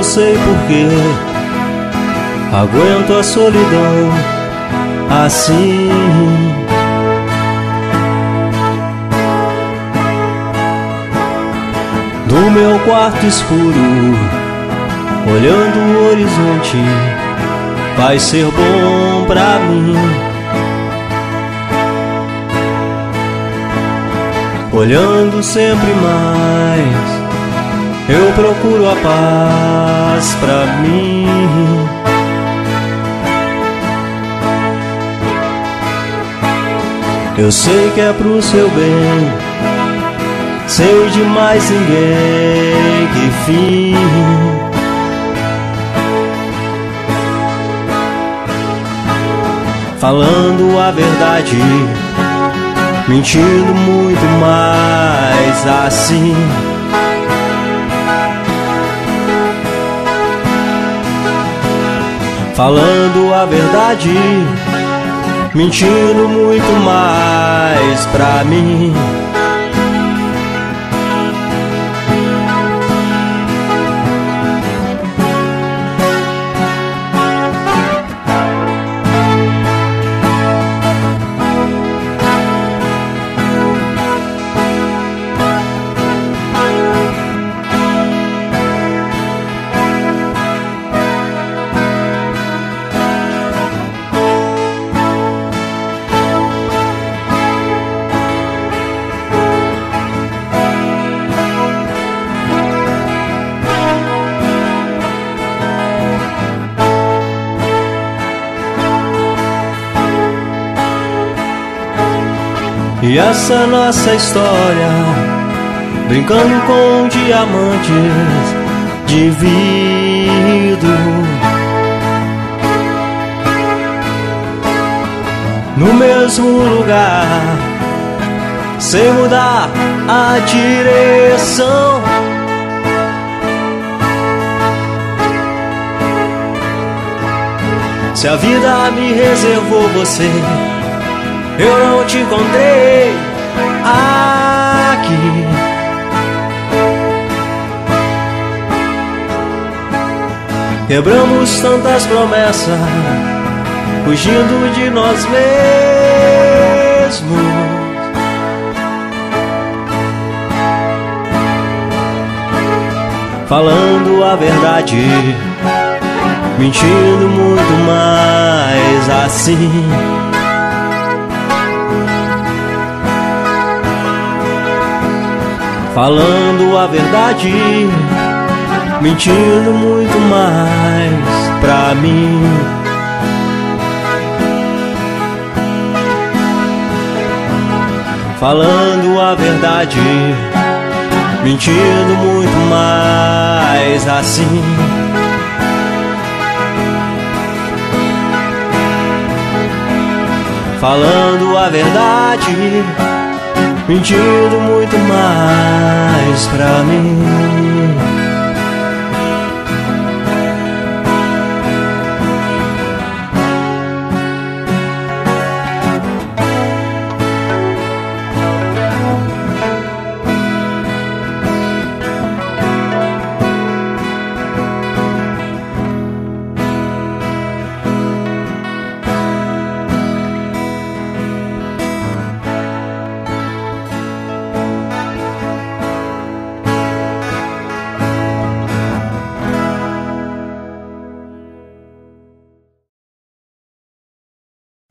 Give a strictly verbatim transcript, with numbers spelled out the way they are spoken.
não sei porquê aguento a solidão assim. No meu quarto escuro, olhando o horizonte, vai ser bom pra mim. Olhando sempre mais, eu procuro a paz pra mim. Eu sei que é pro seu bem, sei de mais ninguém que fim. Falando a verdade, mentindo muito mais assim. Falando a verdade, mentindo muito mais pra mim. E essa nossa história, brincando com diamantes de vidro, no mesmo lugar, sem mudar a direção. Se a vida me reservou você, eu não te encontrei aqui. Quebramos tantas promessas, fugindo de nós mesmos. Falando a verdade, mentindo muito mais assim. Falando a verdade, mentindo muito mais pra mim. Falando a verdade, mentindo muito mais assim. Falando a verdade, mentindo muito mais pra mim.